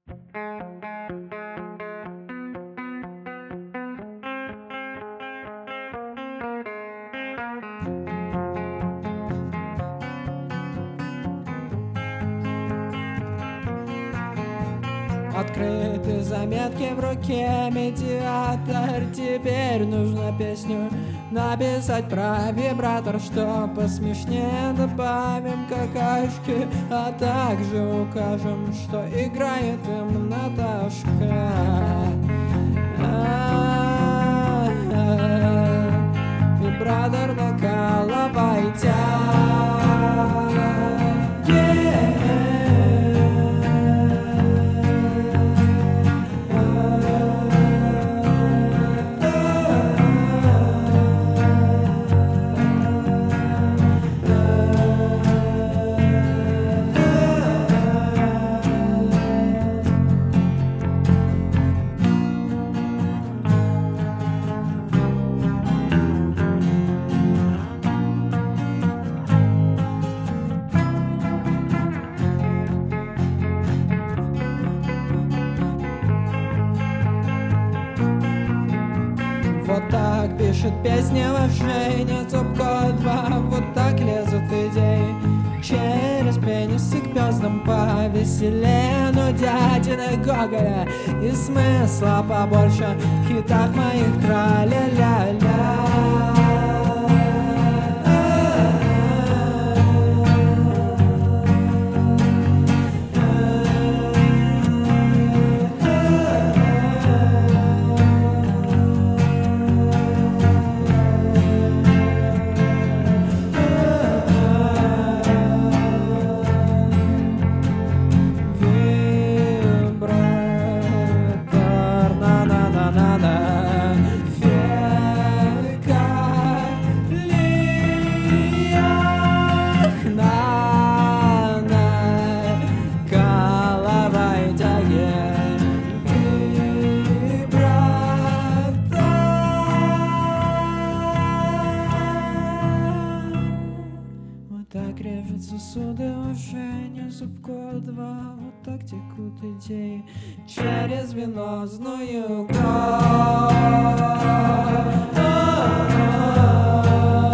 Открыты заметки в руке, медиатор. Теперь нужно песню написать про вибратор, что посмешнее добавим какашки, а также укажем, что играет им Наташка. Вибратор на коловайте. Вот так пишет песни Женя Зубко 2. Вот так лезут идеи через пенисы к песнам повеселее. Но дядины Гоголя и смысла побольше в хитах моих тра-ля-ля-ля. Так режет сосуды Женя Зубко 2. Вот так текут идеи через венозную кровь.